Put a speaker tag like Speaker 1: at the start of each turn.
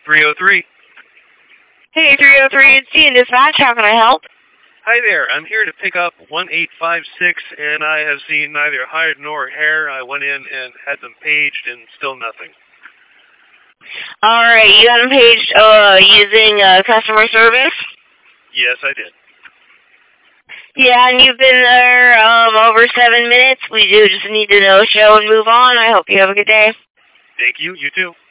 Speaker 1: 303.
Speaker 2: Hey, 303, it's Ian Dispatch. How can I help?
Speaker 1: Hi there. I'm here to pick up 1856, and I have seen neither hide nor hair. I went in and had them paged, and still nothing.
Speaker 2: All right, you got them paged using customer service?
Speaker 1: Yes, I did.
Speaker 2: Yeah, and you've been there over 7 minutes. We do just need to know show and move on. I hope you have a good day.
Speaker 1: Thank you. You too.